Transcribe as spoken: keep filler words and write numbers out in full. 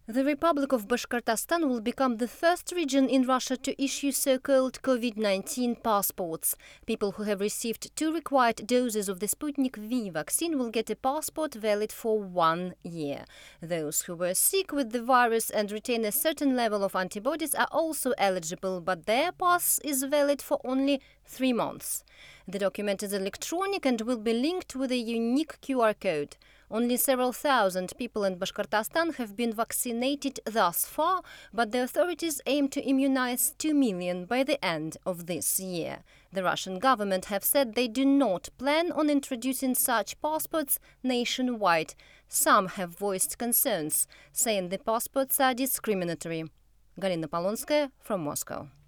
The Republic of Bashkortostan will become the first region in Russia to issue so-called COVID nineteen passports. People who have received two required doses of the Sputnik V vaccine will get a passport valid for one year. Those who were sick with the virus and retain a certain level of antibodies are also eligible, but their pass is valid for only three months. The document is electronic and will be linked with a unique Q R code. Only several thousand people in Bashkortostan have been vaccinated thus far, but the authorities aim to immunize two million by the end of this year. The Russian government have said they do not plan on introducing such passports nationwide. Some have voiced concerns, saying the passports are discriminatory. Galina Polonskaya from Moscow.